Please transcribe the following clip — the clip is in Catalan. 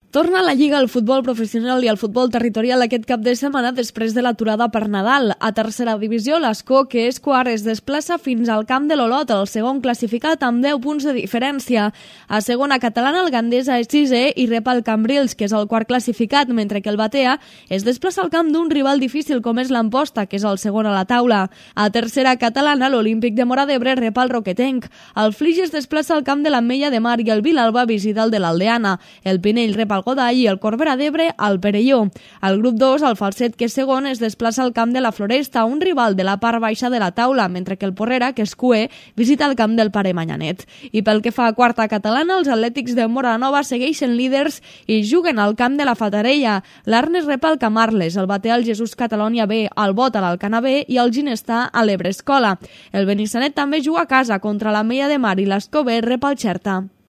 Torna a la Lliga el futbol professional i el futbol territorial aquest cap de setmana després de l'aturada per Nadal. A tercera divisió, l'Escó, que és quart, es desplaça fins al camp de l'Olot, el segon classificat amb 10 punts de diferència. A segona catalana, el Gandesa és sisè i rep el Cambrils, que és el quart classificat, mentre que el Batea es desplaça al camp d'un rival difícil com és l'Amposta, que és el segon a la taula. A tercera catalana, l'Olímpic de Móra d'Ebre rep el Roquetenc. El Flix es desplaça al camp de l'Ametlla de Mar i el Vilalba visita el de l'Aldeana. El Pinell rep el Godall i el Corbera d'Ebre al Perelló. Al grup 2, el Falset, que és segon, es desplaça al camp de la Floresta, un rival de la part baixa de la taula, mentre que el Porrera, que és cué, visita el camp del Pare Manyanet. I pel que fa a quarta catalana, els Atlètics de Móra-la-Nova segueixen líders i juguen al camp de la Fatarella. L'Arnes rep el Camarles, el Batea al Jesús Catalònia B, el Bot a l'Alcana B i el Ginestà a l'Ebre Escola. El Benissanet també juga a casa contra l'Ametlla de Mar i l'Escó B rep el Xerta.